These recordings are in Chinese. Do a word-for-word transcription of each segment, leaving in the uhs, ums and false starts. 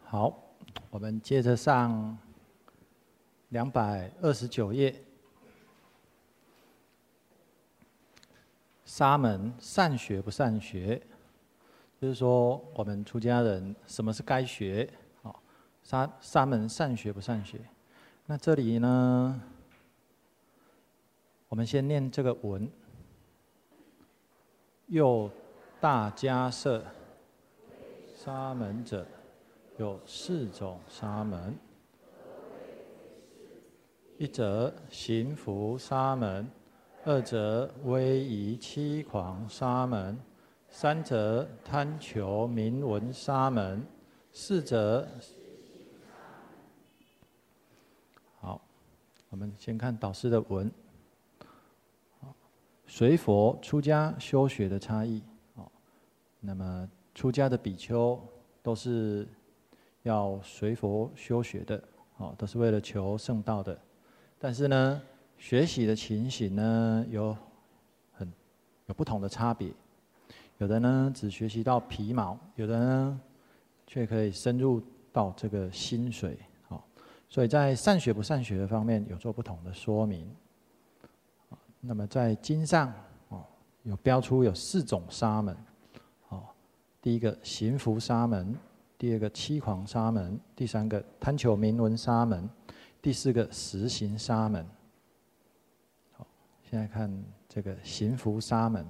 好，我们接着上两百二十九页。沙门善学不善学，就是说我们出家人什么是该学？好，沙沙门善学不善学？那这里呢，我们先念这个文：又大迦摄沙门者，有四种沙门。一则行福沙门，二则威仪七狂沙门，三则贪求名闻沙门，四则……好，我们先看导师的文。随佛出家修学的差异。那么出家的比丘都是要随佛修学的，都是为了求圣道的。但是呢，学习的情形呢，有很有不同的差别。有的呢只学习到皮毛，有的呢却可以深入到这个心髓。好，所以在善学不善学的方面有做不同的说明。那么在经上哦，有标出有四种沙门。哦，第一个行福沙门，第二个七狂沙门，第三个贪求名闻沙门。第四个实行沙门。好，现在看这个行福沙门。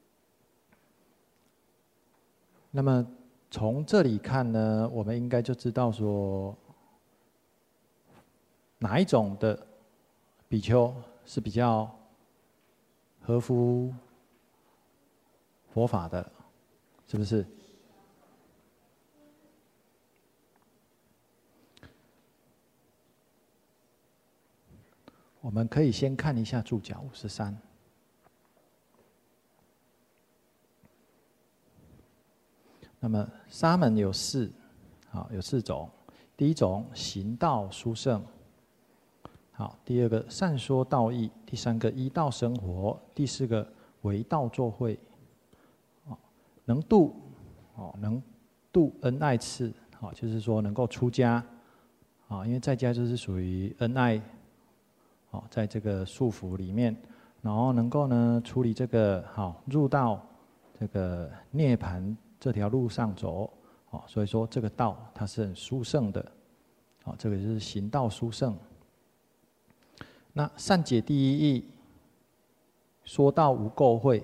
那么从这里看呢，我们应该就知道说，哪一种的比丘是比较合乎佛法的，是不是？我们可以先看一下注脚五十三。那么沙门有四，好，有四种。第一种行道殊胜，好，第二个善说道义，第三个依道生活，第四个为道作会。哦，能度，哦，能度恩爱次，好，就是说能够出家，啊，因为在家就是属于恩爱。好，在这个束缚里面，然后能够呢处理这个好入到这个涅槃这条路上走，好，所以说这个道它是很殊胜的，好，这个就是行道殊胜。那善解第一义，说道无垢秽，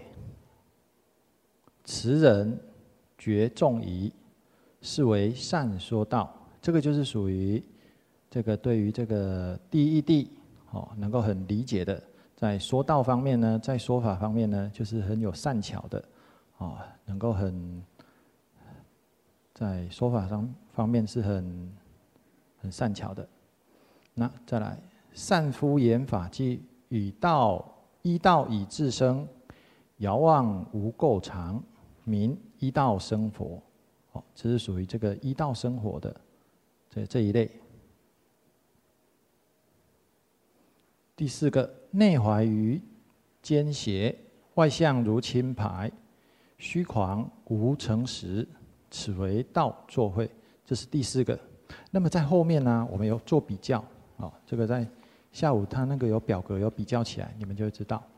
持人觉众疑，是为善说道。这个就是属于这个对于这个第一义。哦，能够很理解的，在说道方面呢，在说法方面呢，就是很有善巧的，哦，能够很在说法上方面是很很善巧的。那再来，善敷言法纪，与道依道以自生，遥望无垢常，名依道生佛。哦，这是属于这个依道生活的这这一类。第四个，内怀于奸邪，外相如青苔，虚狂无诚实，此为道作会。这是第四个。那么在后面呢，我们有做比较，哦，这个在下午他那个有表格有比较起来，你们就会知道。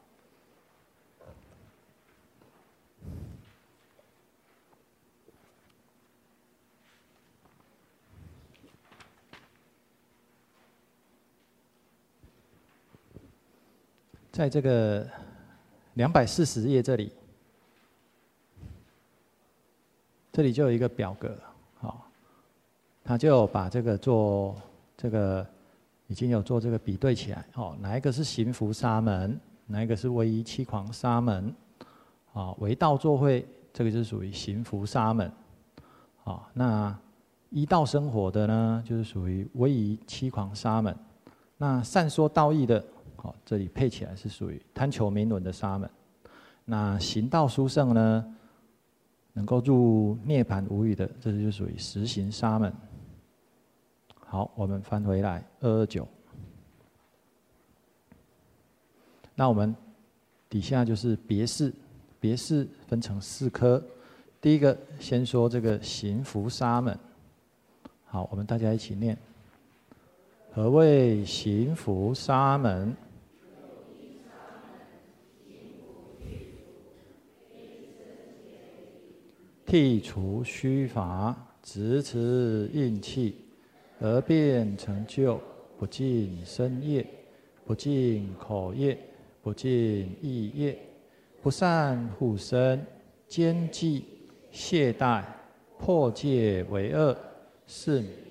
在这个两百四十页这里，这里就有一个表格，好，他就把这个做这个已经有做这个比对起来，哦，哪一个是行福沙门，哪一个是威仪七狂沙门，啊，为道作会，这个就是属于行福沙门，啊，那依道生活的呢，就是属于威仪七狂沙门，那善说道义的。好，这里配起来是属于贪求名闻的沙门。那行道殊胜呢，能够入涅槃无余的，这就属于实行沙门。好，我们翻回来二二九。那我们底下就是别释，别释分成四科。第一个先说这个行福沙门。 好，我们大家一起念：何谓行拂沙门？剔除虚乏，直持印气，而变成就，不尽身业，不尽口业，不尽意业，不善护身，奸计懈怠，破戒为恶，是名。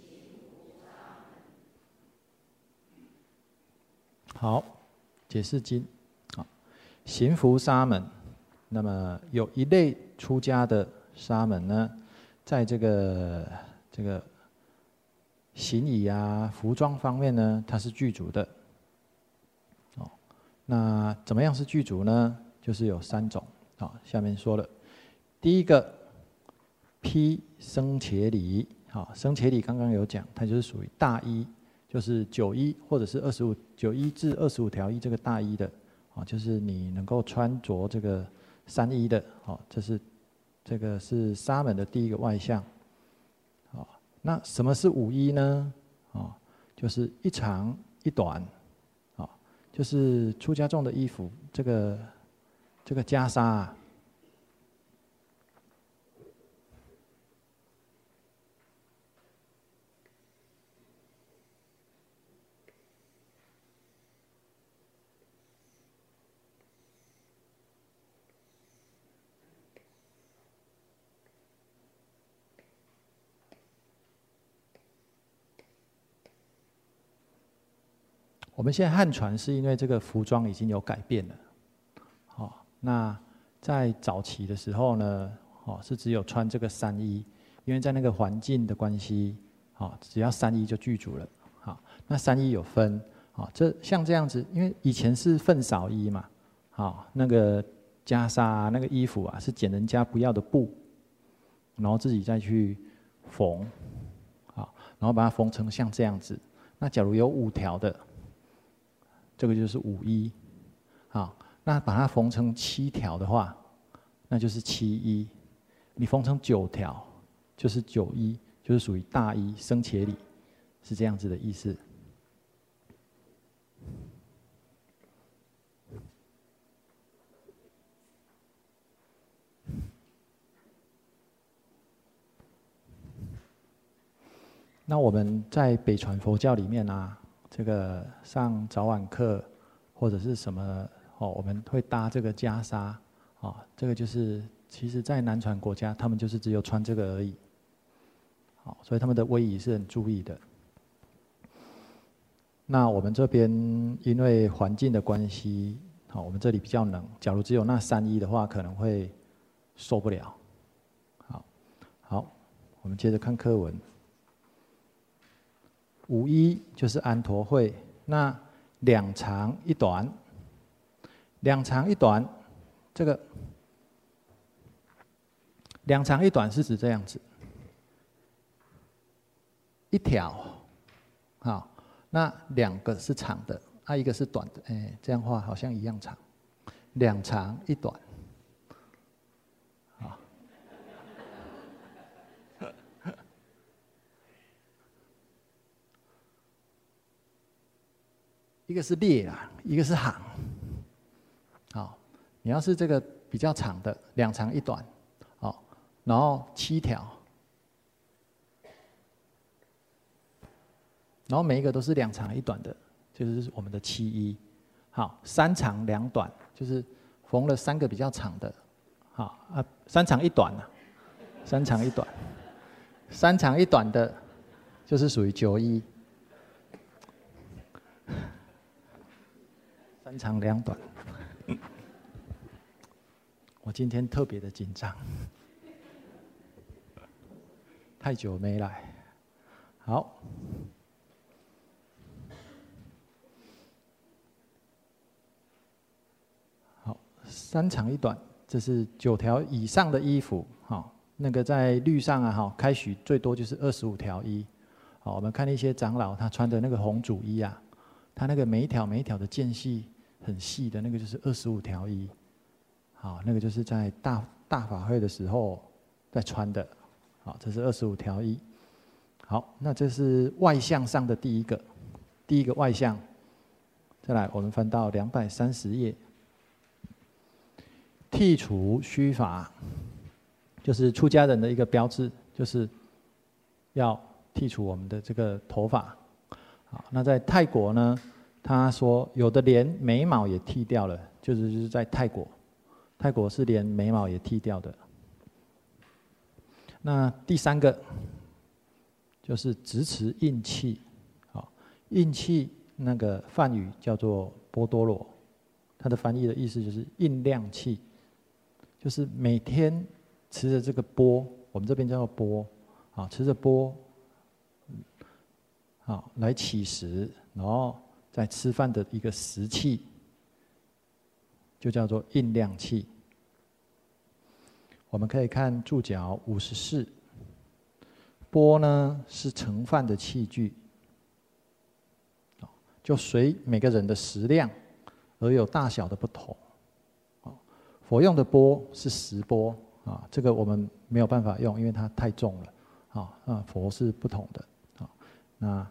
好，解释经。啊，行拂沙门，那么有一类出家的沙门呢，在这个这个行仪啊、服装方面呢，它是具足的。哦，那怎么样是具足呢？就是有三种。啊，下面说了，第一个披僧伽礼。好，僧伽礼刚刚有讲，它就是属于大衣。就是九衣或者是二十五九衣至二十五条衣这个大衣的，啊，就是你能够穿着这个三衣的，啊，这是这个是沙门的第一个外相，啊，那什么是五衣呢？啊，就是一长一短，啊，就是出家众的衣服，这个这个袈裟啊。我们现在汉传是因为这个服装已经有改变了，好，那在早期的时候呢，哦，是只有穿这个三衣，因为在那个环境的关系，好，只要三衣就具足了，好，那三衣有分，好，这像这样子，因为以前是粪扫衣嘛，好，那个袈裟啊，那个衣服啊是捡人家不要的布，然后自己再去缝，好，然后把它缝成像这样子，那假如有五条的。这个就是五衣，好，那把它缝成七条的话，那就是七衣；你缝成九条，就是九衣，就是属于大衣，僧伽礼，是这样子的意思。那我们在北传佛教里面啊。这个上早晚课或者是什么哦，我们会搭这个袈裟，哦，这个就是其实在南传国家，他们就是只有穿这个而已，好，所以他们的威仪是很注意的。那我们这边因为环境的关系，好，我们这里比较冷，假如只有那三衣的话，可能会受不了。好，好，我们接着看课文。五衣就是安陀会，那两长一短，两长一短，这个两长一短是指这样子，一条，好，那两个是长的，啊，一个是短的，哎，这样画好像一样长，两长一短，好。一个是列啊，一个是行。好，你要是这个比较长的，两长一短，好，然后七条，然后每一个都是两长一短的，就是我们的七衣。好，三长两短，就是缝了三个比较长的，好啊，三长一短啊，三长一短，三长一短的，就是属于九衣。三长两短，我今天特别的紧张，太久没来。好，好，三长一短，这是九条以上的衣服。好，那个在律上啊，哈，开许最多就是二十五条衣。好，我们看一些长老他穿的那个红主衣啊，他那个每一条每一条的间隙。很细的那个就是二十五条衣，好，那个就是在大大法会的时候在穿的，好，这是二十五条衣。 好，那这是外相上的第一个，第一个外相。再来，我们翻到两百三十页，剃除须发，就是出家人的一个标志，就是要剃除我们的这个头发。好，那在泰国呢，他说有的连眉毛也剃掉了，就是就是在泰国，泰国是连眉毛也剃掉的。那第三个就是直持印气，好，印气那个梵语叫做波多罗，它的翻译的意思就是印量气，就是每天持着这个钵，我们这边叫做钵，啊，持着钵，好来起食，然后再吃饭的一个食器，就叫做印量气。我们可以看注脚五十四，钵呢是盛饭的器具，就随每个人的食量而有大小的不同。佛用的钵是十钵啊，这个我们没有办法用，因为它太重了啊。那佛是不同的啊。那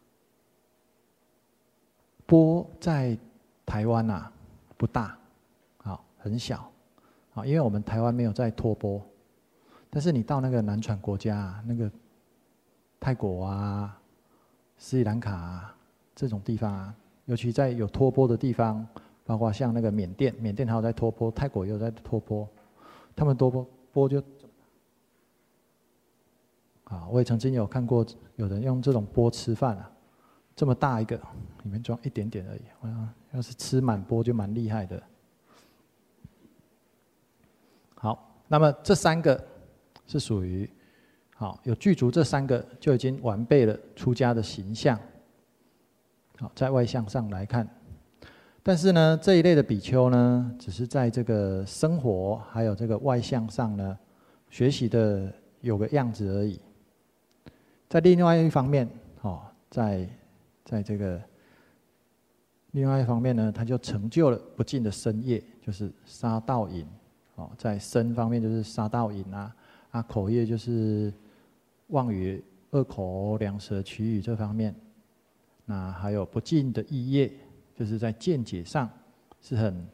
钵在台湾啊不大，啊很小。啊，因为我们台湾没有在托钵，但是你到那个南传国家、啊，那个泰国啊、斯里兰卡啊这种地方啊，尤其在有托钵的地方，包括像那个缅甸，缅甸还有在托钵，泰国也有在托钵，他们托钵钵就，啊，我也曾经有看过有人用这种钵吃饭啊，这么大一个，里面装一点点而已，啊，要是吃满钵就蛮厉害的。好，那么这三个是属于好有具足这三个就已经完备了出家的形象。好，在外相上来看，但是呢，这一类的比丘呢，只是在这个生活还有这个外相上呢，学习的有个样子而已。在另外一方面，哦，在在这个另外一方面呢，他就成就了不尽的身业，就是杀盗淫。哦，在身方面就是杀盗淫啊，啊口业就是妄语、恶口、两舌、绮语这方面，那还有不尽的意业，就是在见解上是很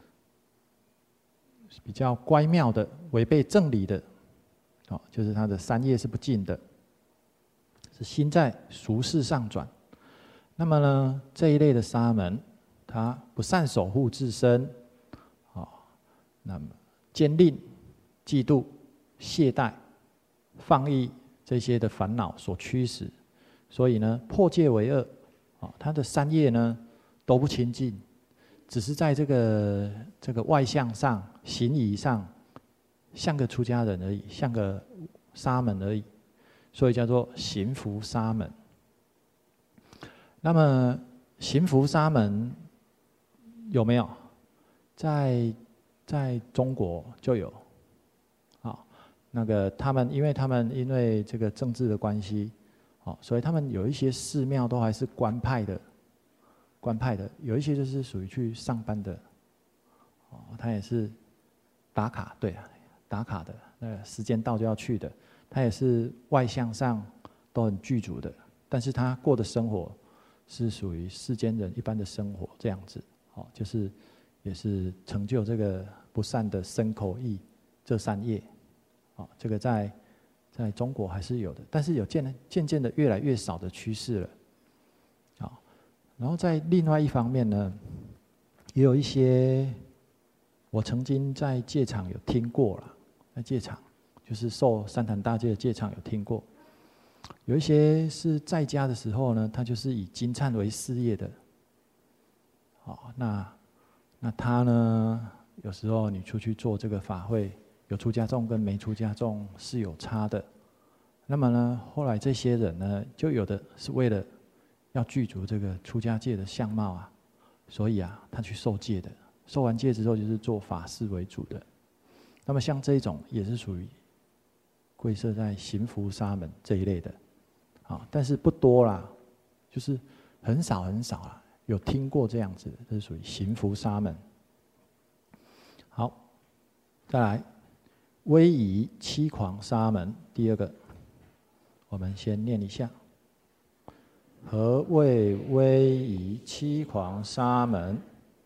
比较乖妙的，违背正理的，哦，就是他的三业是不尽的，是心在俗世上转。那么呢，这一类的沙门，他不善守护自身，哦，那么坚吝、嫉妒、懈怠、放逸这些的烦恼所驱使，所以呢，破戒为恶，啊，他的三业呢都不清净，只是在这个这个外相上、行仪上，像个出家人而已，像个沙门而已，所以叫做行拂沙门。那么行拂沙门有没有在？在中国就有，好，那个他们，因为他们因为这个政治的关系，好，所以他们有一些寺庙都还是官派的，官派的，有一些就是属于去上班的，哦，他也是打卡，对啊，打卡的，那个时间到就要去的，他也是外向上都很具足的，但是他过的生活是属于世间人一般的生活这样子，哦，就是。也是成就这个不善的身口意这三业，啊，这个在在中国还是有的，但是有渐渐渐的越来越少的趋势了，啊，然后在另外一方面呢，也有一些我曾经在戒场有听过了，在戒场就是受三坛大戒的戒场有听过，有一些是在家的时候呢，他就是以金忏为事业的，好，那。那他呢？有时候你出去做这个法会，有出家众跟没出家众是有差的。那么呢，后来这些人呢，就有的是为了要具足这个出家戒的相貌啊，所以啊，他去受戒的。受完戒之后，就是做法事为主的。那么像这种也是属于归摄在行拂沙门这一类的，啊，但是不多啦，就是很少很少啦。有听过这样子的，这是属于行拂沙门。好，再来威仪欺狂沙门。第二个， 我们先念一下：何谓威仪七狂沙门？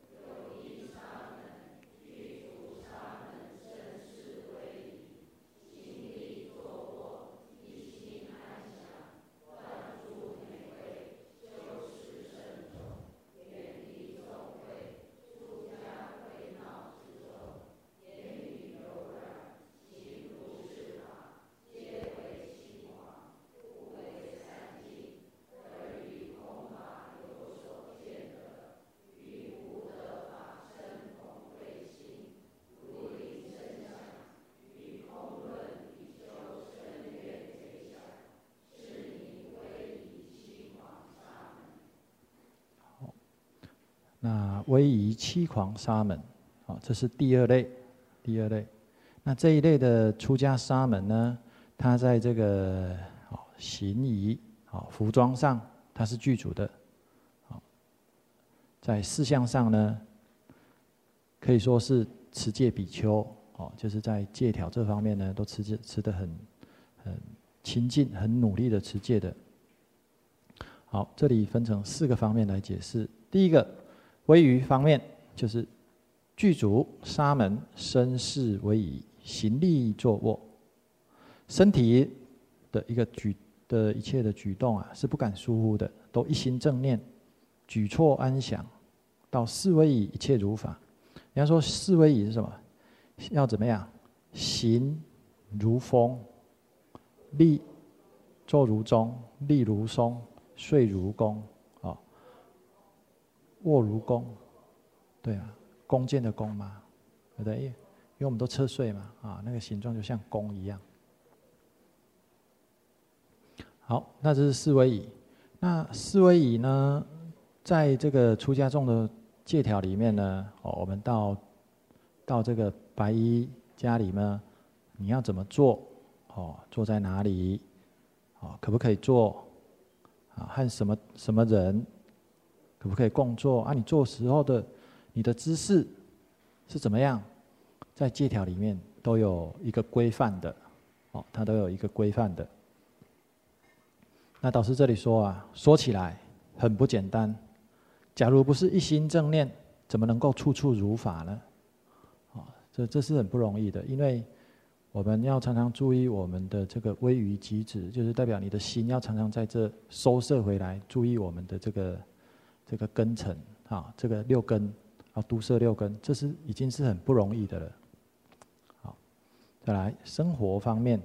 那威仪七狂沙门，啊，这是第二类，第二类。那这一类的出家沙门呢，他在这个哦行仪、哦服装上，他是具足的，哦，在事项上呢，可以说是持戒比丘，哦，就是在戒条这方面呢，都持戒持得很很亲近、很努力的持戒的。好，这里分成四个方面来解释。第一个，威仪方面，就是具足沙门身势威仪，行立坐卧，身体的一个举的一切的举动啊，是不敢疏忽的，都一心正念，举措安详，到四威仪一切如法。人家说四威仪是什么？要怎么样？行如风，立坐如钟，立如松，睡如弓，哦，卧如弓，对啊，弓箭的弓嘛，对不对？因为我们都侧睡嘛，啊，那个形状就像弓一样。好，那这是四威仪。那四威仪呢，在这个出家众的戒条里面呢，哦，我们到到这个白衣家里呢，你要怎么做？哦，坐在哪里？哦，可不可以坐？啊，和什么什么人？可不可以共坐？啊，你做时候的你的姿势是怎么样？在戒条里面都有一个规范的，哦，它都有一个规范的。那导师这里说啊，说起来很不简单。假如不是一心正念，怎么能够处处如法呢？哦，这这是很不容易的，因为我们要常常注意我们的这个威仪举止，就是代表你的心要常常在这收摄回来，注意我们的这个这个根尘啊，这个六根要都摄六根，这是已经是很不容易的了。好，再来生活方面。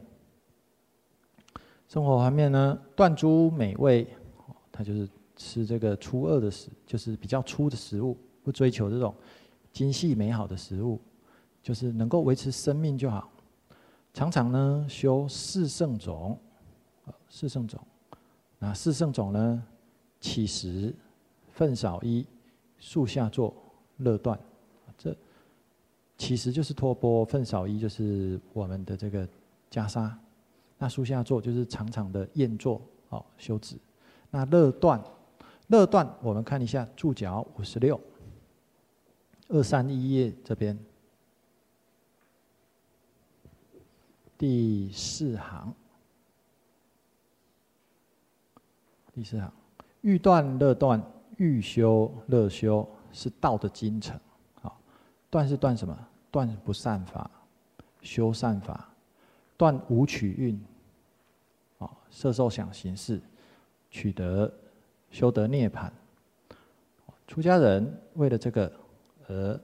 生活方面呢，断诸美味，它就是吃这个粗恶的食，就是比较粗的食物，不追求这种精细美好的食物，就是能够维持生命就好。常常呢修四圣种，四圣种，那四圣种呢，起食、分少衣、树下坐、乐断。这起食就是托钵，分少衣就是我们的这个袈裟。那树下坐就是长长的燕坐，哦，修止。那乐断，乐断我们看一下注脚五十六，二三一页这边第四行，第四行，欲断乐断，欲修乐修，是道的精诚。好，断是断什么？断不善法，修善法，断五取运。摄受想行识，取得修得涅槃。出家人为了这个而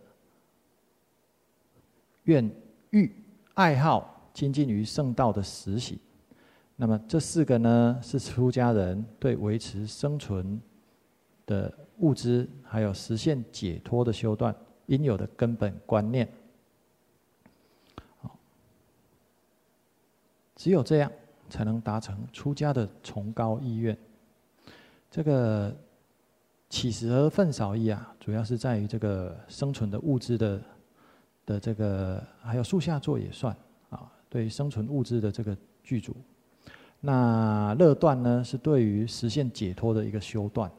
愿欲爱好精进于圣道的实行。那么这四个呢，是出家人对维持生存的物资，还有实现解脱的修断应有的根本观念。只有这样，才能达成出家的崇高意愿。这个起食和分少衣啊，主要是在于这个生存的物资的的这个，还有树下坐也算啊，对于生存物资的这个具足。那乐断呢，是对于实现解脱的一个修断。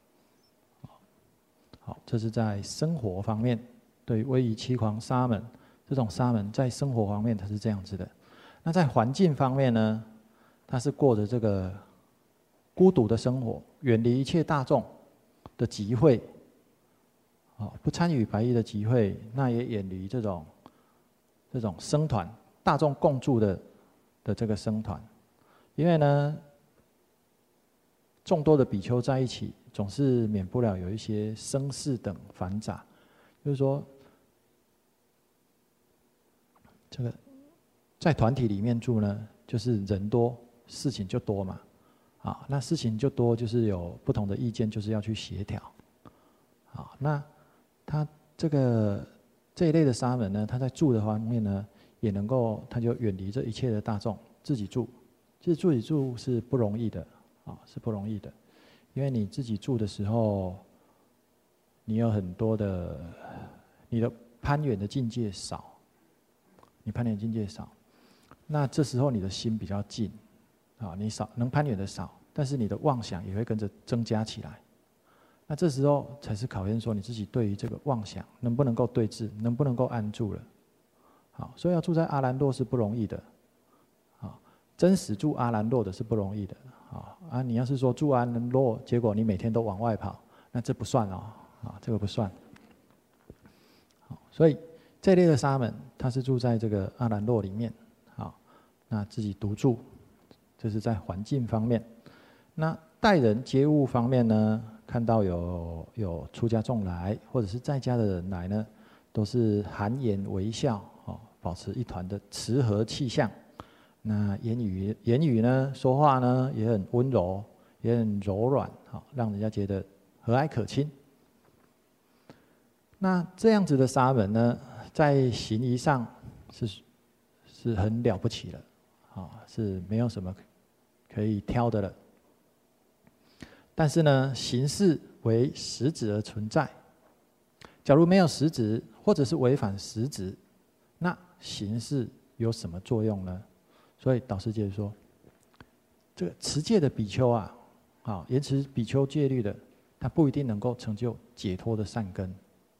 好，这是在生活方面，对于威仪七狂沙门这种沙门，在生活方面它是这样子的。那在环境方面呢？ 他是过着这个孤独的生活，远离一切大众的集会，哦，不参与白衣的集会，那也远离这种这种僧团大众共住的的这个僧团，因为呢，众多的比丘在一起，总是免不了有一些生事等繁杂，就是说，这个在团体里面住呢，就是人多，事情就多嘛。啊，那事情就多，就是有不同的意见，就是要去协调。好，那他这个这一类的沙门呢，他在住的方面呢，也能够，他就远离这一切的大众，自己住。其实自己住是不容易的，啊，是不容易的，因为你自己住的时候，你有很多的，你的攀缘的境界少，你攀缘境界少，那这时候你的心比较静。啊，你少能攀缘的少，但是你的妄想也会跟着增加起来。那这时候才是考验说你自己对于这个妄想能不能够对治，能不能够安住了。好，所以要住在阿兰若是不容易的。啊，真实住阿兰若的是不容易的。啊啊，你要是说住阿兰若，结果你每天都往外跑，那这不算哦。啊，这个不算。好，所以这类的沙门，他是住在这个阿兰若里面。好，那自己独住。这是在环境方面，那待人接物方面呢？看到有有出家众来，或者是在家的人来呢，都是含颜微笑，哦，保持一团的慈和气象。那言语言语呢，说话呢也很温柔，也很柔软，好，让人家觉得和蔼可亲。那这样子的沙门呢，在行仪上是是很了不起的，啊，是没有什么可以挑的了。但是呢，形式为实质而存在。假如没有实质，或者是违反实质，那形式有什么作用呢？所以导师接着说，这个持戒的比丘啊，啊，严持比丘戒律的，他不一定能够成就解脱的善根。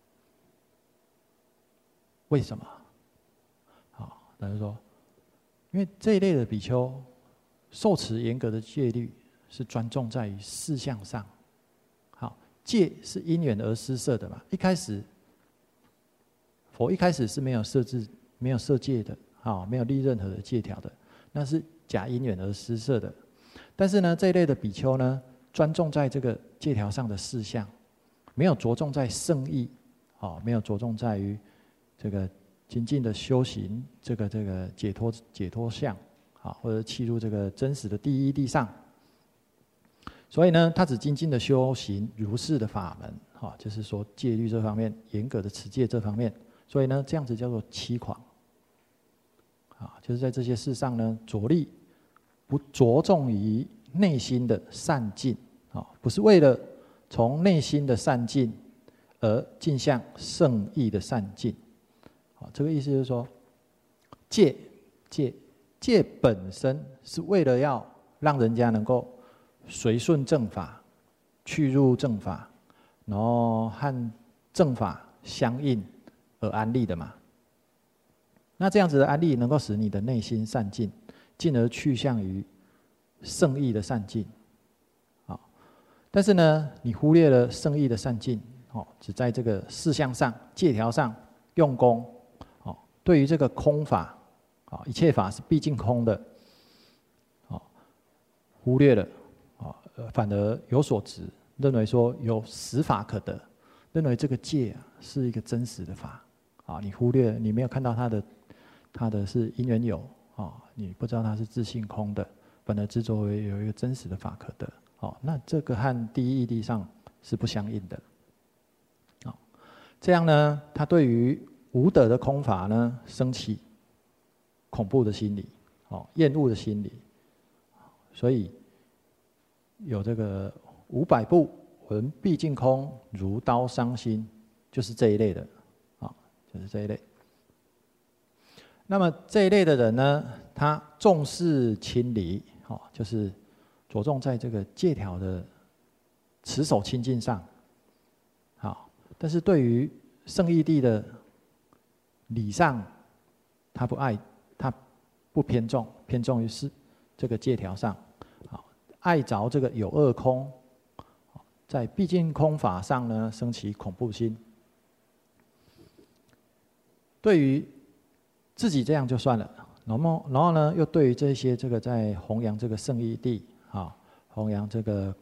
为什么？好，导师说，因为这一类的比丘受持严格的戒律，是专重在于事项上。好，戒是因缘而施设的嘛。一开始，佛一开始是没有设置、没有设戒的，啊，没有立任何的戒条的，那是假因缘而施设的。但是呢，这一类的比丘呢，专重在这个戒条上的事项，没有着重在圣意，啊，没有着重在于这个精进的修行，这个这个解脱解脱相。啊，或者契入这个真实的第一地上，所以呢，他只精进的修行如是的法门，哈，就是说戒律这方面严格的持戒这方面，所以呢，这样子叫做欺狂，啊，就是在这些事上呢，着力不着重于内心的善进，啊，不是为了从内心的善进而进向圣意的善进，啊，这个意思就是说，戒戒。戒本身是为了要让人家能够随顺正法，去入正法，然后和正法相应而安立的嘛。那这样子的安立，能够使你的内心善进，进而去向于圣意的善进。好，但是呢，你忽略了圣意的善进，哦，只在这个事项上、戒条上用功，哦，对于这个空法。啊，一切法是毕竟空的，啊，忽略了，啊，反而有所执，认为说有实法可得，认为这个戒啊是一个真实的法，啊，你忽略了，你没有看到它的，它的是因缘有，啊，你不知道它是自性空的，反而执着为有一个真实的法可得，哦，那这个和第一义谛上是不相应的，啊，这样呢，他对于无德的空法呢生起恐怖的心理，哦，厌恶的心理，所以有这个五百部闻毕竟空，如刀伤心，就是这一类的，啊，就是这一类。那么这一类的人呢，他重视亲离，哦，就是着重在这个戒条的持守清净上，好，但是对于圣义谛的礼上，他不爱。他不偏重，偏重于是这个戒条上，好，爱着这个有二空，在毕竟空法上呢，生起恐怖心。对于自己这样就算了，然后然后呢，又对于这些这个在弘扬这个圣义地啊，弘扬这个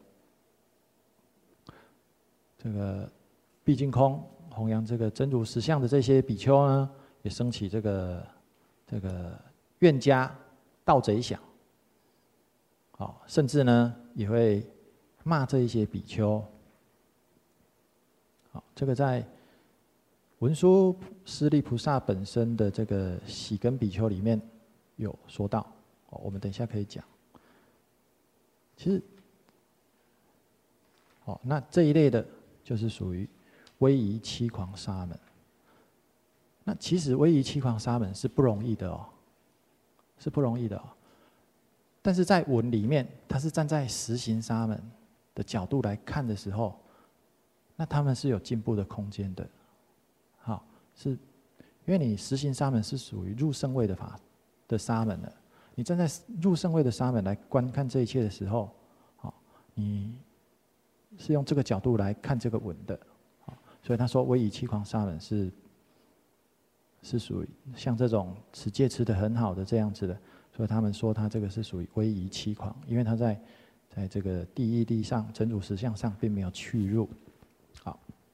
这个毕竟空，弘扬这个真如实相的这些比丘呢，也升起这个这个怨家盗贼想，好，甚至呢也会骂这一些比丘。好，这个在文殊师利菩萨本身的这个喜根比丘里面有说到，我们等一下可以讲。其实，哦，那这一类的就是属于威仪欺狂沙门。那其实威仪欺狂沙门是不容易的哦，是不容易的哦。但是在文里面，他是站在实行沙门的角度来看的时候，那他们是有进步的空间的。好，是因为你实行沙门是属于入圣位的法的沙门了，你站在入圣位的沙门来观看这一切的时候，好，你是用这个角度来看这个文的，好，所以他说威仪欺狂沙门是是属于像这种持戒持得很好的这样子的，所以他们说他这个是属于威仪欺狂，因为他在在这个第一地上真如实相上并没有去入。好，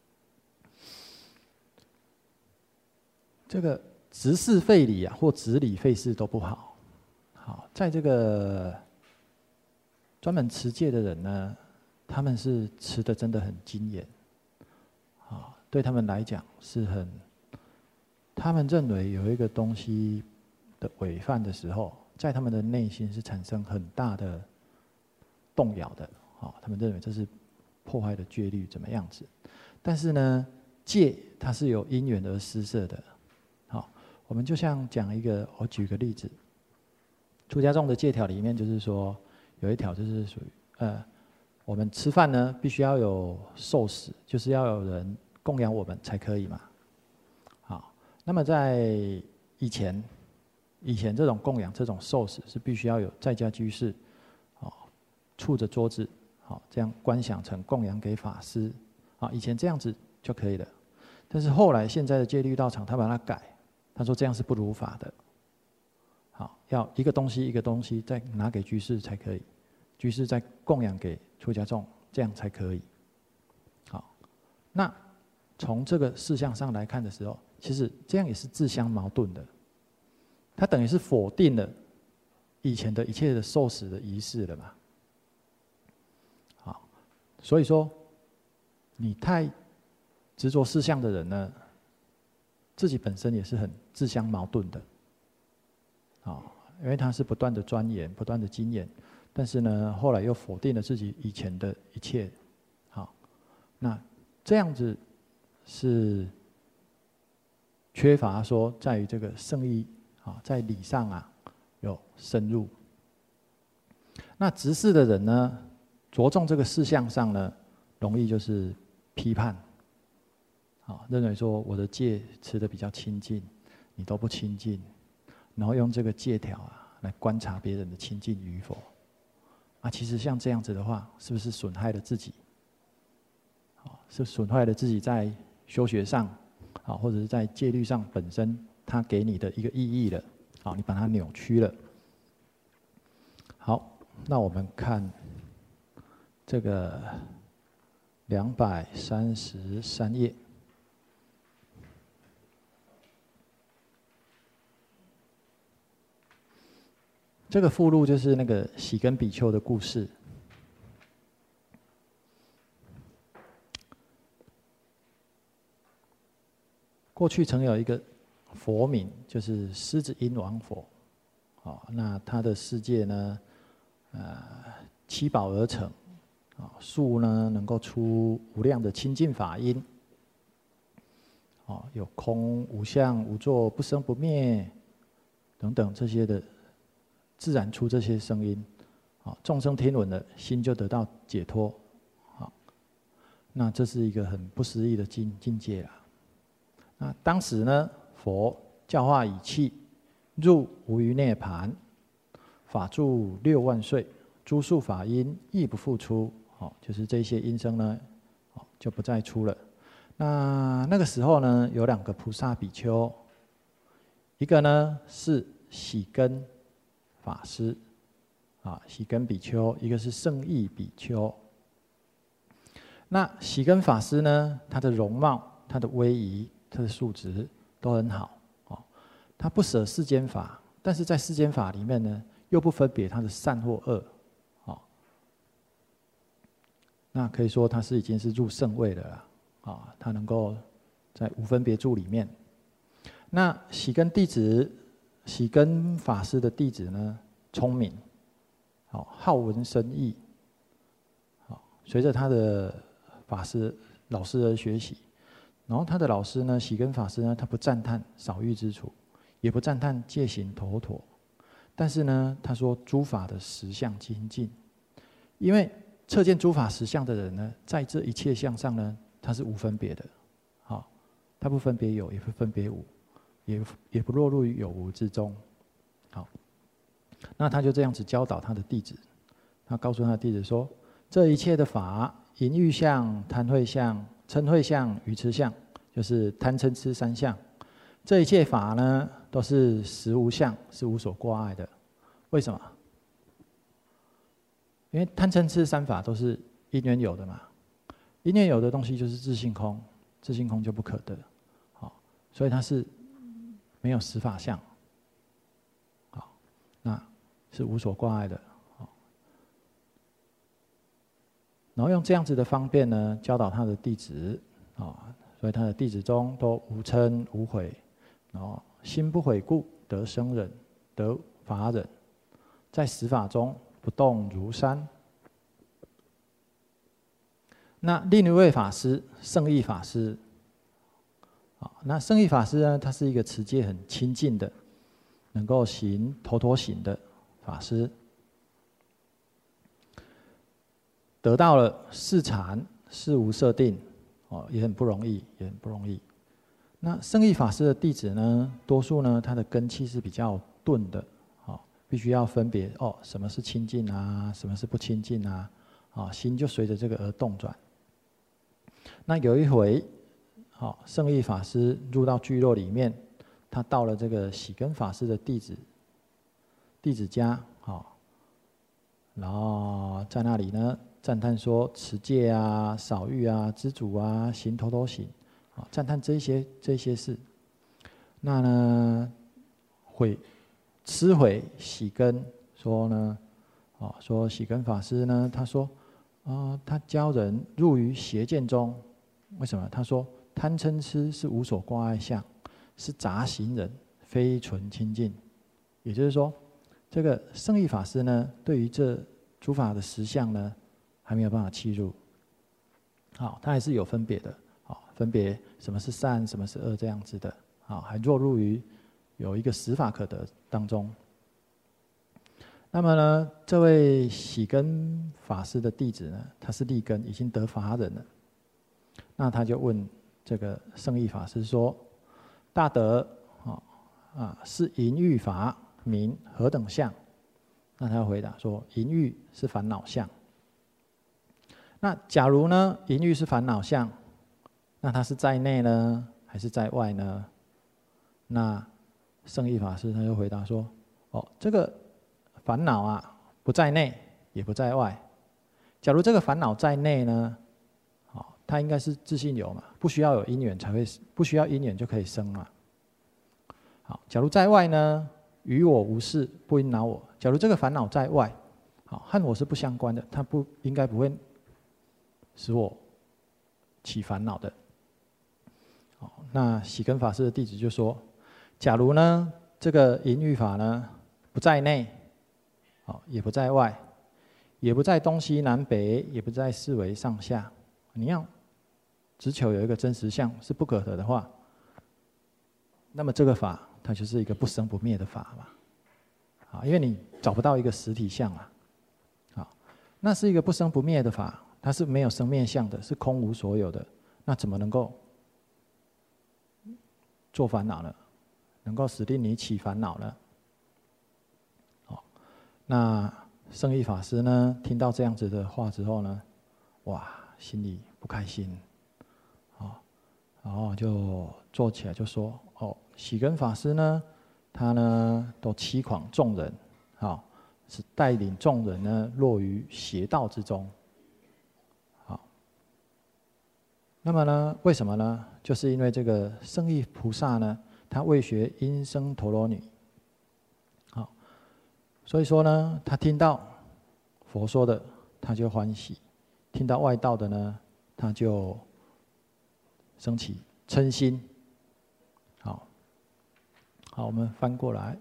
这个执事废礼啊，或执礼废事都不好。好，在这个专门持戒的人呢，他们是持的真的很精严，啊，对他们来讲是很，他们认为有一个东西的违犯的时候，在他们的内心是产生很大的动摇的，啊，他们认为这是破坏的戒律怎么样子？但是呢，戒它是有因缘而施设的。好，我们就像讲一个，我举个例子，出家众的戒条里面就是说，有一条就是属于呃，我们吃饭呢必须要有受食，就是要有人供养我们才可以嘛。好，那么在以前，以前这种供养这种受食是必须要有在家居士，哦，触着桌子，好，这样观想成供养给法师。啊，以前这样子就可以了，但是后来现在的戒律道场他把它改，他说这样是不如法的。好，要一个东西一个东西再拿给居士才可以，居士再供养给出家众，这样才可以。好，那从这个事项上来看的时候，其实这样也是自相矛盾的，他等于是否定了以前的一切的受死的仪式了嘛。好，所以说。你太执着事项的人呢，自己本身也是很自相矛盾的，啊，因为他是不断的钻研、不断的精研，但是呢，后来又否定了自己以前的一切，好，那这样子是缺乏说在于这个圣义啊，在理上啊有深入。那执事的人呢，着重这个事项上呢，容易就是批判，啊，认为说我的戒持得比较清净，你都不清净，然后用这个戒条啊来观察别人的清净与否，啊，其实像这样子的话，是不是损害了自己？啊，是损害了自己在修学上，啊，或者是在戒律上本身他给你的一个意义了，啊，你把它扭曲了。好，那我们看这个。两百三十三页，这个附录就是那个喜根比丘的故事。过去曾有一个佛名，就是狮子音王佛，哦，那他的世界呢，呃，七宝而成。啊，树呢能够出无量的清净法音，哦，有空无相无作不生不灭等等这些的，自然出这些声音，啊，众生听闻了，心就得到解脱，啊，那这是一个很不思议的境境界啦。那当时呢，佛教化已弃，入无余涅盘， 法住六万岁，诸数法音亦不复出。好，就是这些音声呢，就不再出了。那那个时候呢，有两个菩萨比丘，一个呢是喜根法师，啊，喜根比丘，一个是圣意比丘。那喜根法师呢，他的容貌、他的威仪、他的素质都很好，哦，他不舍世间法，但是在世间法里面呢，又不分别他的善或恶，哦，那可以说他是已经是入圣位的了，啊，他能够在无分别住里面。那喜根弟子，喜根法师的弟子呢，聪明，好，好闻深义，好，随着他的法师老师而学习，然后他的老师呢，喜根法师呢，他不赞叹少欲之处，也不赞叹戒行妥妥，但是呢，他说诸法的实相清净，因为测见诸法实相的人呢，在这一切相上呢，他是无分别的，好，他不分别有，也不分别无，也也不落入于有无之中，好，那他就这样子教导他的弟子，他告诉他的弟子说，这一切的法。淫欲相、贪恚相、嗔恚相、愚痴相，就是贪嗔痴三相。这一切法呢，都是实无相，是无所挂碍的。为什么？因为贪嗔痴三法都是因缘有的嘛。因缘有的东西就是自性空，自性空就不可得。好，所以它是没有实法相。好，那是无所挂碍的。然后用这样子的方便呢，教导他的弟子，啊，所以他的弟子中都无嗔无悔，然后心不悔故，得生忍，得法忍，在十法中不动如山。那另一位法师，圣意法师，啊，那圣意法师呢，他是一个持戒很清净的，能够行头陀行的法师。得到了四禅四无设定，哦，也很不容易，也很不容易。那圣意法师的弟子呢，多数呢，他的根器是比较钝的，哦，必须要分别哦，什么是清净啊，什么是不清净啊，啊，心就随着这个而动转。那有一回，好，圣意法师入到聚落里面，他到了这个喜根法师的弟子弟子家，好，然后在那里呢。赞叹说持戒啊、少欲啊、知足啊、行头陀行，啊，赞叹这些这些事。那呢，悔吃悔喜根说呢，啊，说喜根法师呢，他说，啊、呃，他教人入于邪见中，为什么？他说贪嗔痴是无所挂碍相，是杂行人，非纯清净。也就是说，这个圣意法师呢，对于这诸法的实相呢。还没有办法契入，好，它还是有分别的，好，分别什么是善，什么是恶这样子的，好，还落入于有一个实法可得当中。那么呢，这位喜根法师的弟子呢，他是立根，已经得法忍了，那他就问这个圣意法师说：“大德，啊啊，是淫欲法名何等相？”那他回答说：“淫欲是烦恼相。”那假如呢，淫欲是烦恼相，那它是在内呢，还是在外呢？那圣意法师他就回答说：“哦，这个烦恼啊，不在内，也不在外。假如这个烦恼在内呢，好，它应该是自性有嘛，不需要有因缘才会，不需要因缘就可以生嘛。好，假如在外呢，与我无事，不应恼我。假如这个烦恼在外，好，和我是不相关的，它不应该不会。”使我起烦恼的。好，那喜根法师的弟子就说：假如呢，这个淫欲法呢，不在内，好，也不在外，也不在东西南北，也不在四维上下，你要只求有一个真实相是不可得的话，那么这个法它就是一个不生不灭的法嘛。啊，因为你找不到一个实体相啊，好，那是一个不生不灭的法。它是没有生灭相的，是空无所有的，那怎么能够做烦恼呢？能够使令你起烦恼呢？哦， 那圣义法师呢，听到这样子的话之后呢，哇，心里不开心，啊，然后就坐起来就说：“哦，喜根法师呢，他呢都欺诳众人，啊，是带领众人呢落于邪道之中。好，那么呢，为什么呢？就是因为这个圣义菩萨呢，他为学音声陀罗女。”所以说呢，他听到佛说的，他就欢喜；听到外道的呢，他就升起嗔心。好，好，我们翻过来。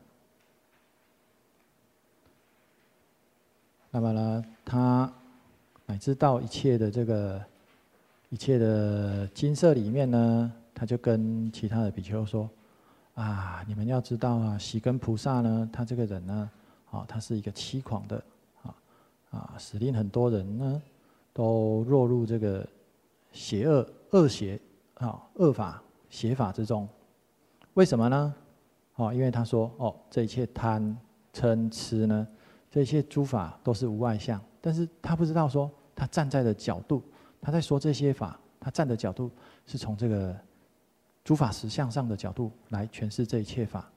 那么呢，他乃至到一切的这个一切的金色里面呢，他就跟其他的比丘说：“啊，你们要知道啊，喜根菩萨呢，他这个人呢。”啊，他是一个欺诳的，啊啊，使令很多人呢都落入这个邪恶、恶邪啊、恶法、邪法之中。为什么呢？哦，因为他说哦，这一切贪、嗔、痴呢，这一切诸法都是无碍相，但是他不知道说，他站在的角度，他在说这些法，他站的角度是从这个诸法实相上的角度来诠释这一切法。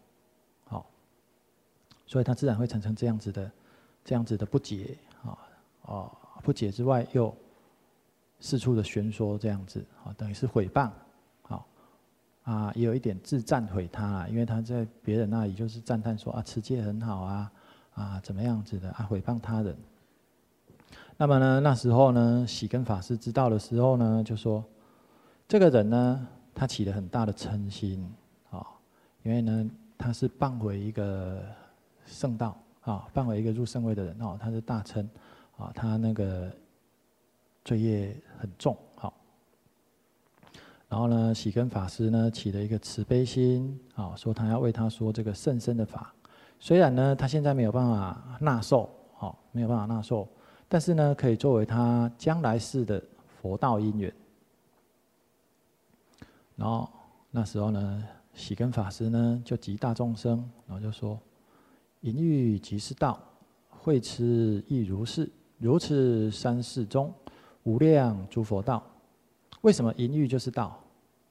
所以他自然会产生这样子的、这样子的不解啊啊！不解之外，又四处的宣说这样子啊，等于是毁谤，啊啊，也有一点自赞毁他，因为他在别人那里就是赞叹说啊，持戒很好啊啊，怎么样子的啊，毁谤他人。那么呢，那时候呢，喜根法师知道的时候呢，就说这个人呢，他起了很大的嗔心啊，因为呢，他是谤毁一个。圣道啊，谤为一个入圣位的人哦，他是大嗔啊，他那个罪业很重，好。然后呢，喜根法师呢起了一个慈悲心啊，说他要为他说这个甚深的法。虽然呢，他现在没有办法纳受，好，没有办法纳受，但是呢，可以作为他将来世的佛道因缘。然后那时候呢，喜根法师呢就集大众生，然后就说。淫欲即是道，慧痴亦如是。如此三世中，无量诸佛道。为什么淫欲就是道？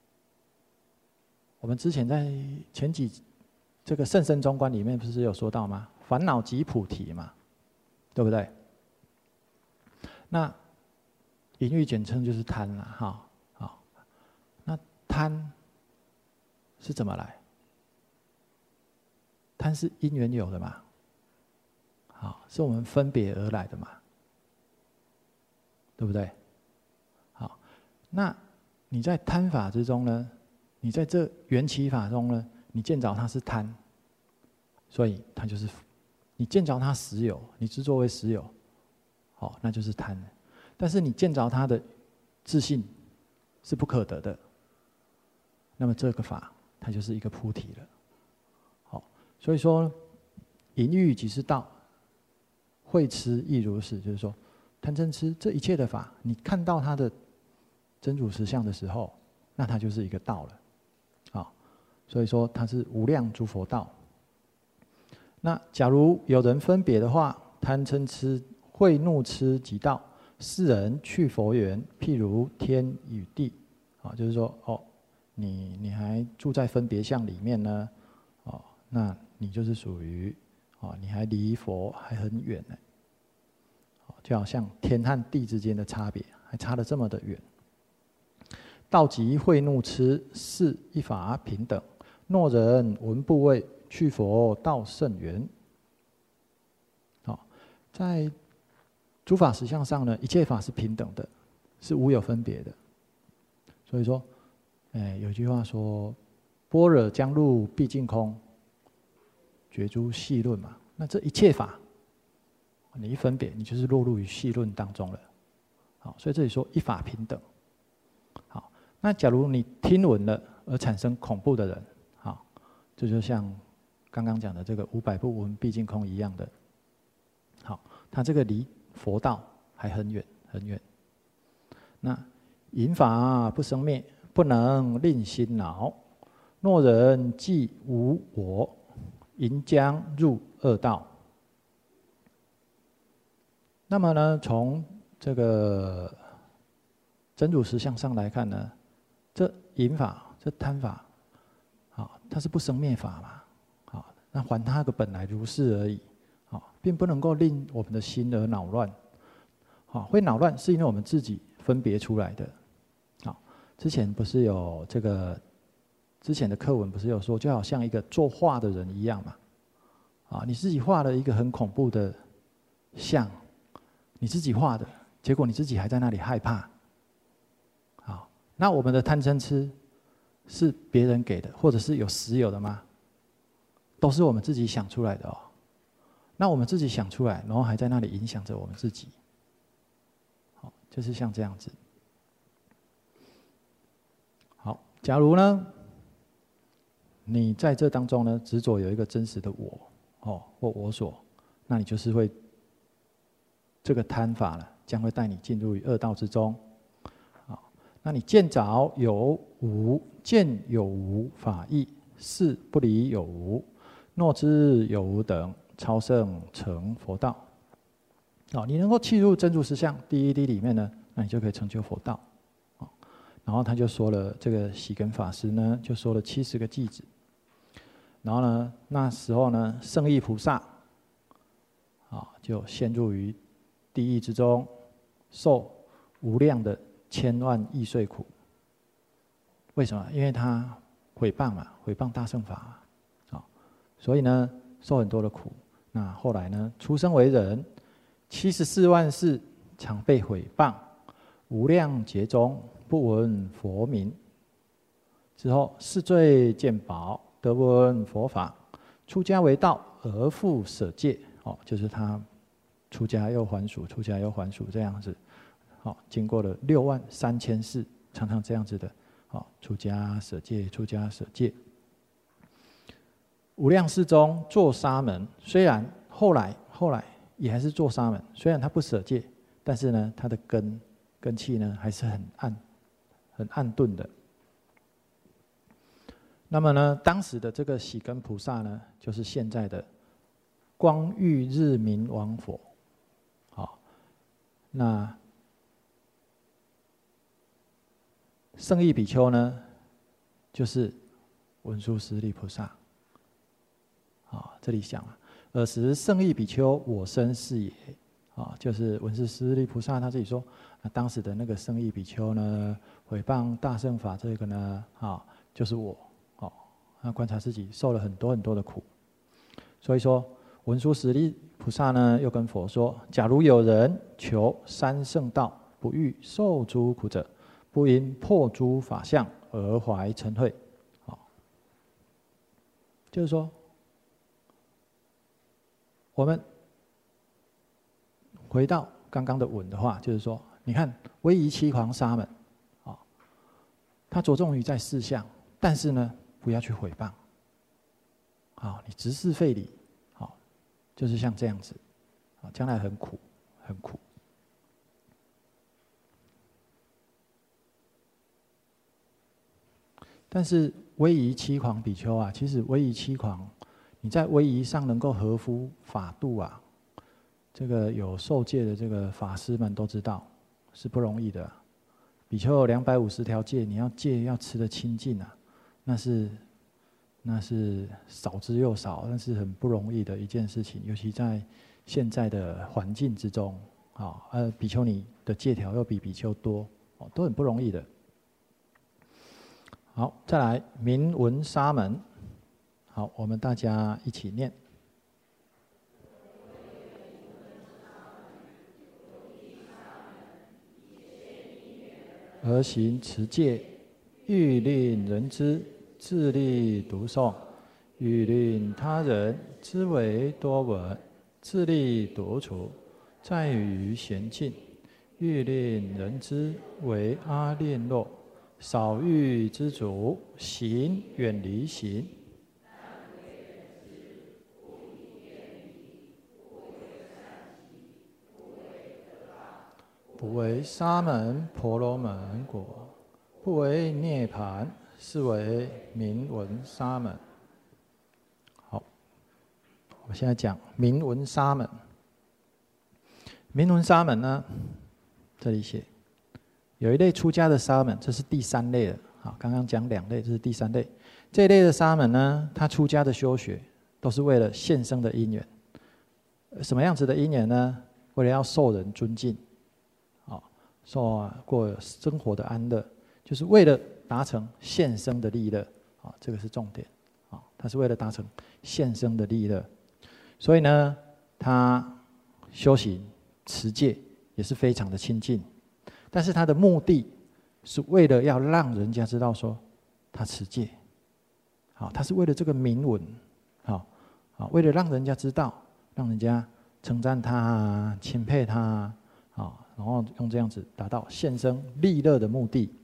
我们之前在前几这个甚深中观里面不是有说到吗？烦恼即菩提嘛，对不对？那淫欲简称就是贪啦，哈，好。那贪是怎么来？贪是因缘有的嘛，好，是我们分别而来的嘛，对不对？好，那你在贪法之中呢？你在这缘起法中呢？你见着它是贪，所以它就是你见着它实有，你执着为实有，好，那就是贪。但是你见着它的自信是不可得的，那么这个法它就是一个菩提了。所以说，淫欲即是道，慧痴亦如是。就是说，贪嗔痴这一切的法，你看到它的真如实相的时候，那它就是一个道了。好，所以说它是无量诸佛道。那假如有人分别的话，贪嗔痴、恚怒痴即道，世人去佛缘，譬如天与地。啊，就是说，哦，你你还住在分别相里面呢，哦，那。你就是属于，哦，你还离佛还很远呢，就好像天和地之间的差别，还差得这么的远。道即恚怒痴，是一法平等。若人闻不畏，去佛道甚远。好，在诸法实相上呢，一切法是平等的，是无有分别的。所以说，哎，有句话说：“般若将入毕竟空。”觉诸细论嘛，那这一切法，你一分别，你就是落入于细论当中了。好，所以这里说一法平等。好，那假如你听闻了而产生恐怖的人，好，这就像刚刚讲的这个五百部闻毕竟空一样的。好，他这个离佛道还很远很远。那淫法不生灭，不能令心恼。若人既无我，淫将入恶道。 那么呢，从这个真如实相上来看呢，这淫法、这贪法，啊，它是不生灭法嘛，啊，那还它个本来如是而已，啊，并不能够令我们的心而恼乱，啊，会恼乱是因为我们自己分别出来的，啊，之前不是有这个，之前的课文不是有说，就好像一个作画的人一样嘛，啊，你自己画了一个很恐怖的像，你自己画的，结果你自己还在那里害怕。好，那我们的贪嗔痴是别人给的，或者是有实有的吗？都是我们自己想出来的哦。那我们自己想出来，然后还在那里影响着我们自己。好，就是像这样子。好，假如呢，你在这当中呢，执着有一个真实的我，哦，或我所，那你就是会这个贪法呢，将会带你进入恶道之中。那你见着有无，见有无法义，是不离有无，若知有无等，超胜成佛道。哦，你能够契入真如实相第一滴里面呢，那你就可以成就佛道。哦，然后他就说了，这个喜根法师呢，就说了七十个偈子。然后呢，那时候呢，圣意菩萨，啊，就陷入于地狱之中，受无量的千万亿岁苦。为什么？因为他毁谤嘛，毁谤大乘法，啊，所以呢，受很多的苦。那后来呢，出生为人，七十四万世常被毁谤，无量劫中不闻佛名。之后世罪见宝，得闻佛法，出家为道，而复舍戒。哦，就是他出家又还俗，出家又还俗这样子。好，经过了六万三千世，常常这样子的，好，出家舍戒，出家舍戒。无量世中做沙门，虽然后来后来也还是做沙门，虽然他不舍戒，但是呢，他的根根器呢还是很暗，很暗钝的。那么呢，当时的这个喜根菩萨呢，就是现在的光裕日明王佛。好，那圣意比丘呢，就是文殊师利菩萨。啊，这里讲了，尔时圣意比丘，我身是也。啊，就是文殊师利菩萨他自己说，啊，当时的那个圣意比丘呢，毁谤大乘法这个呢，啊，就是我。哦，那观察自己受了很多很多的苦，所以说文殊师利菩萨呢，又跟佛说：假如有人求三圣道，不欲受诸苦者，不因破诸法相而怀嗔恚。好，就是说，我们回到刚刚的文的话，就是说，你看威仪七狂沙门，啊，他着重于在四相，但是呢，不要去毁谤。好，你直是废理，好，就是像这样子，啊，将来很苦，很苦。但是威仪七狂比丘啊，其实威仪七狂，你在威仪上能够合乎法度啊，这个有受戒的这个法师们都知道，是不容易的。比丘有两百五十条戒，你要戒要吃得清净啊，那是那是少之又少，那是很不容易的一件事情，尤其在现在的环境之中，啊，呃，比丘尼的戒条又比比丘多，哦，都很不容易的。好，再来明文沙门。好，我们大家一起念。而行持戒，欲令人知，自力读诵；欲令他人知为多闻，自力独处。在于闲静，欲令人知为阿练若。少欲知足，行远离行。不为沙门婆罗门果，不为涅盘，是为明文沙门。好，我们现在讲明文沙门。 明文沙门呢，这里写有一类出家的沙门，这是第三类了。好，刚刚讲两类，这是第三类。这一类的沙门呢，他出家的修学都是为了现生的因缘。什么样子的因缘呢？为了要受人尊敬，啊，受过生活的安乐，就是为了达成现生的利乐。啊，这个是重点。啊，他是为了达成现生的利乐，所以呢，他修行持戒也是非常的亲近，但是他的目的是为了要让人家知道说他持戒。好，他是为了这个名闻，好，好，为了让人家知道，让人家称赞他、钦佩他，好，然后用这样子达到现生利乐的目的。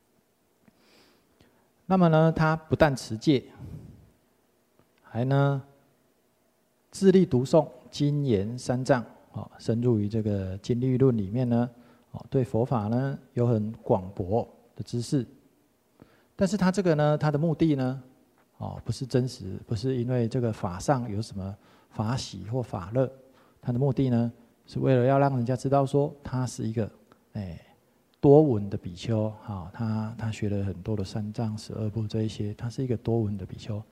那么呢，他不但持戒，还呢自力读诵经言三藏，啊，深入于这个经律论里面呢，啊，对佛法呢有很广博的知识。但是他这个呢，他的目的呢，哦，不是真实，不是因为这个法上有什么法喜或法乐，他的目的呢，是为了要让人家知道说他是一个哎多闻的比丘，哈，他他学了很多的三藏十二部这一些，他是一个多闻的比丘。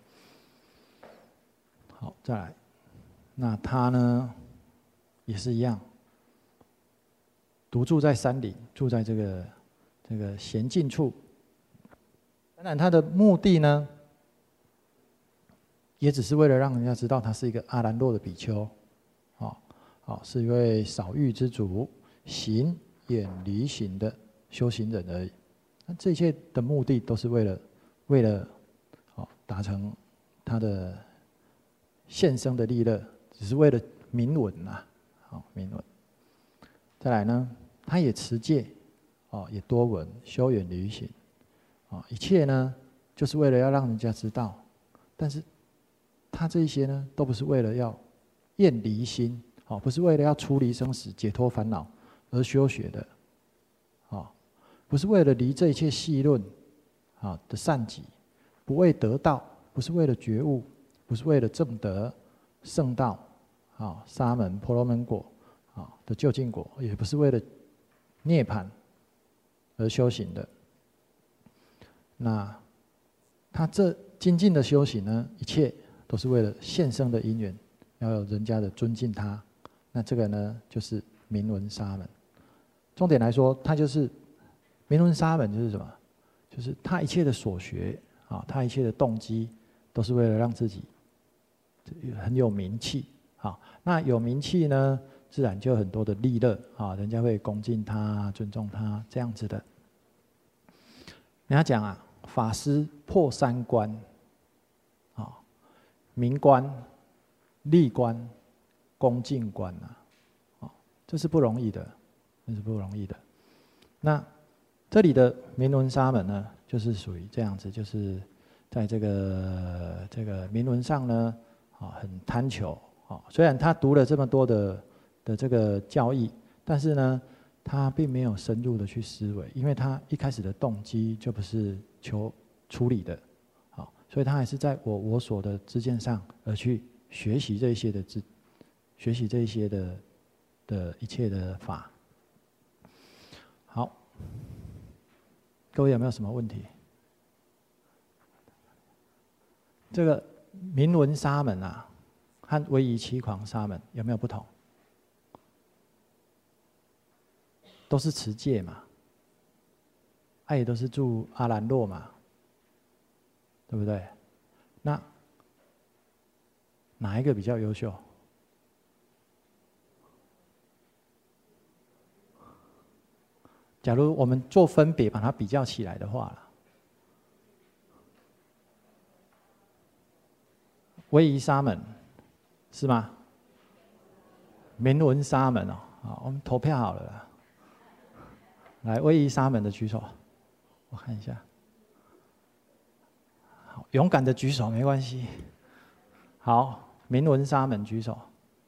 好，再来，那他呢也是一样，独住在山林，住在这个这个闲静处。当然，他的目的呢，也只是为了让人家知道他是一个阿兰若的比丘，好，好，是一位少欲之主，行远离行的修行人而已。那这一切的目的都是为了，为了，好达成他的现生的利乐，只是为了名闻呐，好名闻。再来呢，他也持戒，哦，也多闻，修远离行，啊，一切呢，就是为了要让人家知道，但是。他这一些呢，都不是为了要厌离心，哦，不是为了要出离生死、解脱烦恼而修学的，哦，不是为了离这一切细论，啊的善己，不为得道，不是为了觉悟，不是为了证得圣道，啊沙门、婆罗门果，啊的究竟果，也不是为了涅槃而修行的。那他这精进的修行呢，一切。都是为了现生的因缘，要有人家的尊敬他，那这个呢就是明文沙门。重点来说，他就是明文沙门，就是什么？就是他一切的所学啊，他一切的动机，都是为了让自己很有名气啊。那有名气呢，自然就有很多的利乐啊，人家会恭敬他、尊重他这样子的。人家讲啊，法师破三关。名观、利观、恭敬观啊，哦，这是不容易的，这是不容易的。那这里的明文沙门呢，就是属于这样子，就是在这个这个明文上呢，啊，很贪求啊。虽然他读了这么多的的这个教义，但是呢，他并没有深入的去思维，因为他一开始的动机就不是求处理的。所以他还是在我我所的知见上而去学习这一些的知，学习这一些的的一切的法。好，各位有没有什么问题？这个明文沙门啊，和威仪七狂沙门有没有不同？都是持戒嘛，他也都是住阿兰若嘛。对不对？那哪一个比较优秀？假如我们做分别，把它比较起来的话，威仪沙门是吗？明文沙门哦，好，我们投票好了啦。来，威仪沙门的举手，我看一下。勇敢的举手没关系。好，明文沙门举手。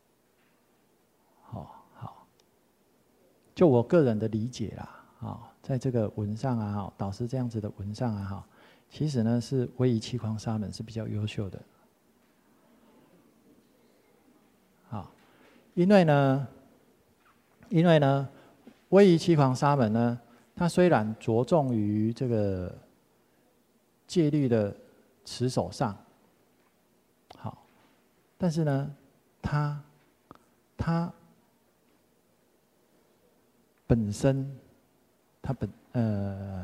好好，就我个人的理解啦，啊，在这个文上啊，导师这样子的文上啊，哈，其实呢是威仪七狂沙门是比较优秀的。好，因为呢， 因为呢，威仪七狂沙门呢，他虽然着重于这个戒律的持守上，好，但是呢，他他本身，他本呃。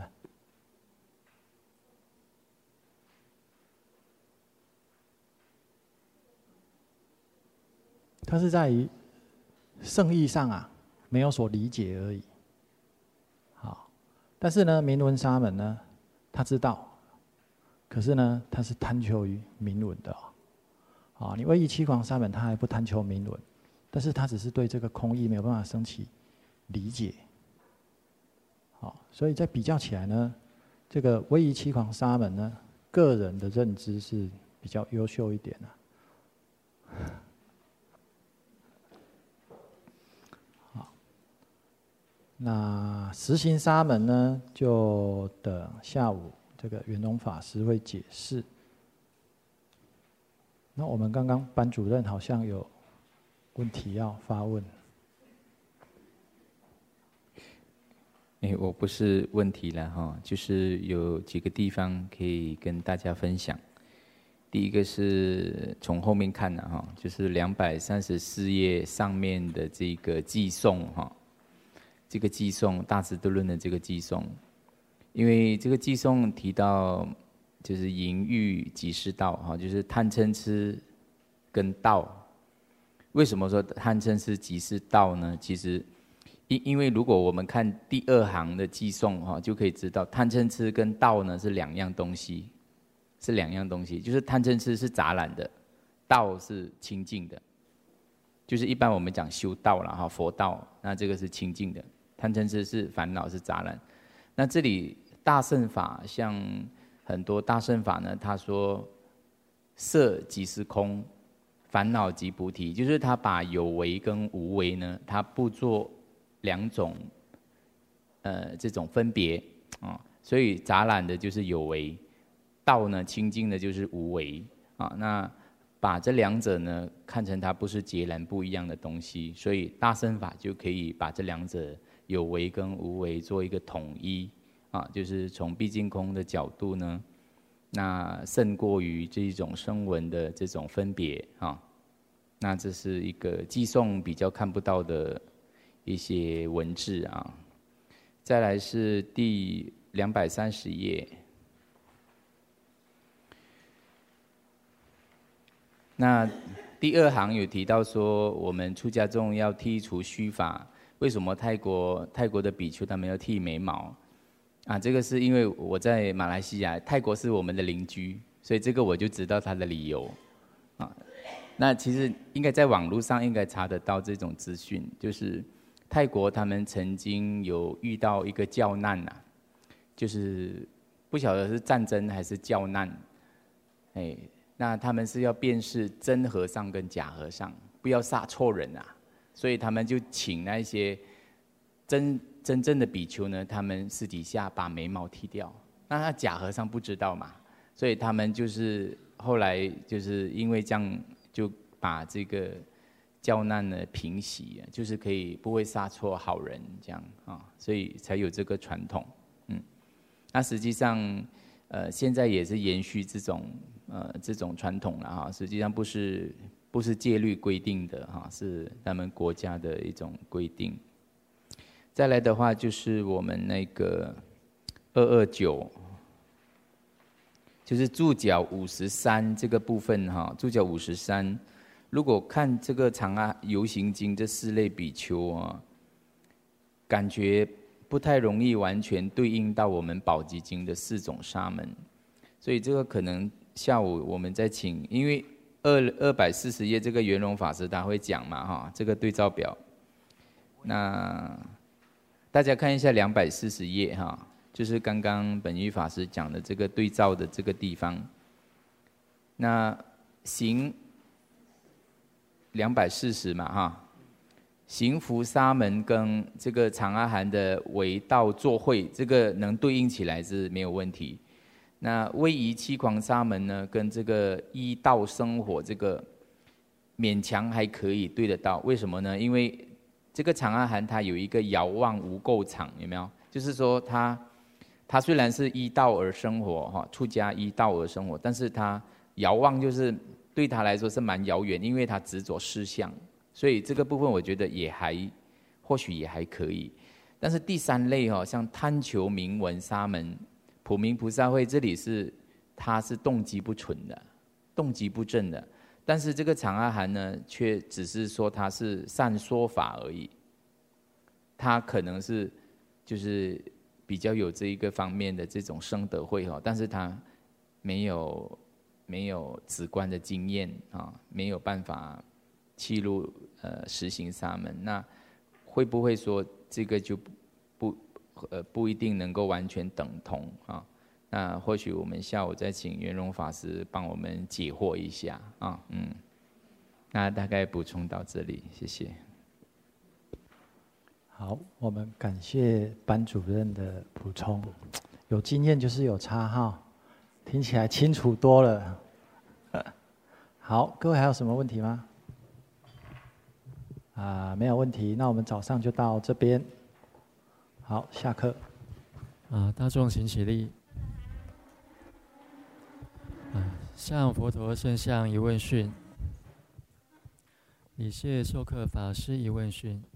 它是在于圣意上啊，没有所理解而已。好，但是呢，名闻沙门呢，他知道，可是呢，他是贪求于名闻的哦。好，你威仪七狂沙门他还不贪求名闻，但是他只是对这个空义没有办法升起理解。好，所以在比较起来呢，这个威仪七狂沙门呢，个人的认知是比较优秀一点的、啊。那实行沙门呢，就等下午这个圆融法师会解释。那我们刚刚班主任好像有问题要发问。 哎，我不是问题了哈，就是有几个地方可以跟大家分享。第一个是从后面看的哈，就是两百三十四页上面的这个寄颂哈。这个寄颂大智度论的这个寄颂，因为这个寄颂提到就是淫欲即是道哈，就是贪嗔痴跟道。为什么说贪嗔痴即是道呢？其实因因为如果我们看第二行的寄颂哈，就可以知道贪嗔痴跟道呢是两样东西，是两样东西。就是贪嗔痴是杂染的，道是清净的。就是一般我们讲修道了哈，佛道，那这个是清净的。贪嗔痴是烦恼，是杂染。那这里大乘法，像很多大乘法呢，他说色即是空，烦恼即菩提，就是他把有为跟无为呢，他不做两种呃这种分别啊，所以杂染的就是有为，道呢清净的就是无为啊。那把这两者呢看成它不是截然不一样的东西，所以大乘法就可以把这两者有为跟无为做一个统一啊，就是从毕竟空的角度呢，那胜过于这种声闻的这种分别啊。那这是一个寄颂比较看不到的一些文字啊。再来是第两百三十页。那第二行有提到说，我们出家众要剔除须发。为什么泰国泰国的比丘他们要剃眉毛？啊，这个是因为我在马来西亚，泰国是我们的邻居，所以这个我就知道他的理由。啊，那其实应该在网络上应该查得到这种资讯，就是泰国他们曾经有遇到一个教难呐、啊，就是不晓得是战争还是教难，哎。那他们是要辨识真和尚跟假和尚，不要杀错人啊，所以他们就请那一些真真正的比丘呢，他们私底下把眉毛剃掉。那他假和尚不知道嘛，所以他们就是后来就是因为这样，就把这个教难呢平息，就是可以不会杀错好人这样啊，所以才有这个传统。嗯，那实际上呃现在也是延续这种。呃，这种传统了哈，实际上不是不是戒律规定的哈，是他们国家的一种规定。再来的话，就是我们那个二二九，就是注脚五十三这个部分哈，注脚五十三，如果看这个《长阿游行经》这四类比丘啊，感觉不太容易完全对应到我们《宝积经》的四种沙门，所以这个可能。下午我们再请，因为二二百四十页这个圆融法师他会讲嘛哈，这个对照表。那大家看一下两百四十页哈，就是刚刚本玉法师讲的这个对照的这个地方。那行两百四十嘛哈，行拂沙门跟这个长阿含的为道作会，这个能对应起来是没有问题。那威仪七狂沙门呢，跟这个依道生活这个勉强还可以对得到，为什么呢？因为这个长阿含它有一个遥望无垢场，有没有？就是说他他虽然是依道而生活哈，出家依道而生活，但是他遥望就是对他来说是蛮遥远，因为他执着事相，所以这个部分我觉得也还或许也还可以。但是第三类哈，像贪求名闻沙门、普明菩萨会，这里是他是动机不纯的，动机不正的。但是这个长阿含呢，却只是说他是善说法而已，他可能是就是比较有这一个方面的这种生德慧哈，但是他没有没有直观的经验啊，没有办法契入呃实行沙门，那会不会说这个就不呃不一定能够完全等同啊？那或许我们下午再请圆融法师帮我们解惑一下啊，嗯，那大概补充到这里，谢谢。 好，我们感谢班主任的补充，有经验就是有差哈，听起来清楚多了。好，各位还有什么问题吗？啊，没有问题，那我们早上就到这边。好，下课。 啊，大众请起立。向佛陀圣像一问讯，礼谢授课法师一问讯。